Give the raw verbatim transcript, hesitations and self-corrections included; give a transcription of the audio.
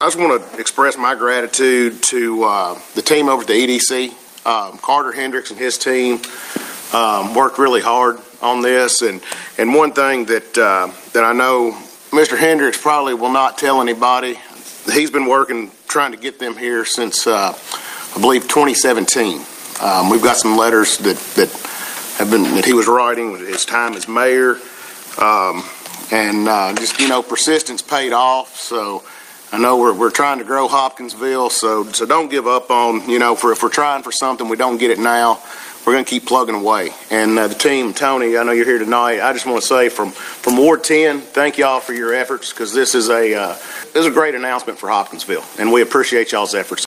just want to express my gratitude to uh, the team over at the E D C. Um, Carter Hendricks and his team um, worked really hard on this, and and one thing that uh, that I know Mister Hendricks probably will not tell anybody. He's been working trying to get them here since uh, I believe twenty seventeen. Um, we've got some letters that that have been that he was writing with his time as mayor, um, and uh, just you know persistence paid off. So I know we're we're trying to grow Hopkinsville. So so don't give up on you know for if we're trying for something we don't get it now. We're going to keep plugging away. And uh, the team, Tony, I know you're here tonight. I just want to say from, from Ward ten, thank y'all for your efforts, because this is a uh, this is a great announcement for Hopkinsville, and we appreciate y'all's efforts.